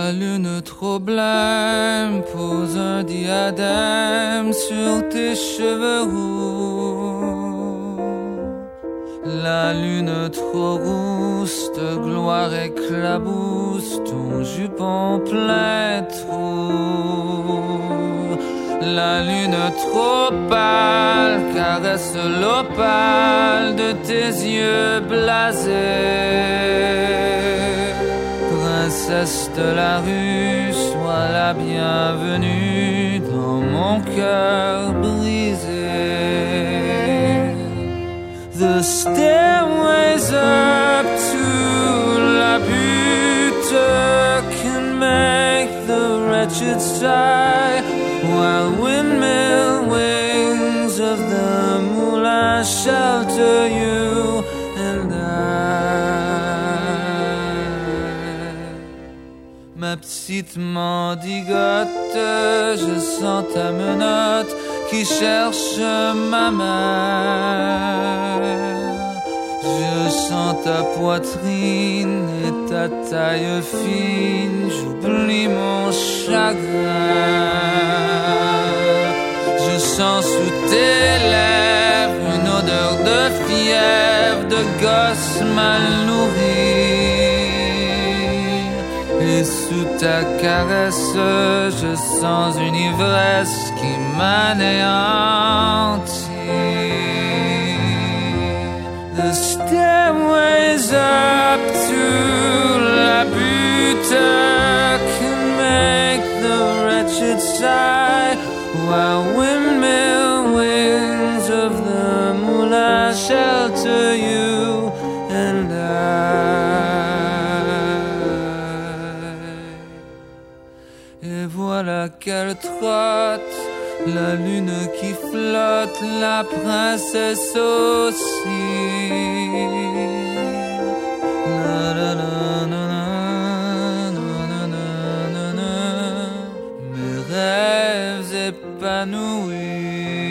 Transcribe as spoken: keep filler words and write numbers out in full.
La lune trop blême pose un diadème sur tes cheveux roux. La lune trop rousse de gloire éclabousse ton jupon plein trou. La lune trop pâle caresse l'opale de tes yeux blasés. Princesse de la rue, sois la bienvenue dans mon cœur brisé. The stairways up to la butte can make the wretched sigh, while windmill wings of the moulin shelter you and I. Ma petite mendigote, je sens ta menotte qui cherche ma main. Je sens ta poitrine et ta taille fine, j'oublie mon chagrin. Je sens sous tes lèvres une odeur de fièvre, de gosse mal nourri. Et sous ta caresse, je sens une ivresse qui m'anéantit. The stairways up to la butte can make the wretched sigh, while windmill wings of the moulin shelter you and I. Et voilà qu'elle trotte, la lune qui flotte, la princesse aussi. La la la la la la la la, mes rêves épanouis.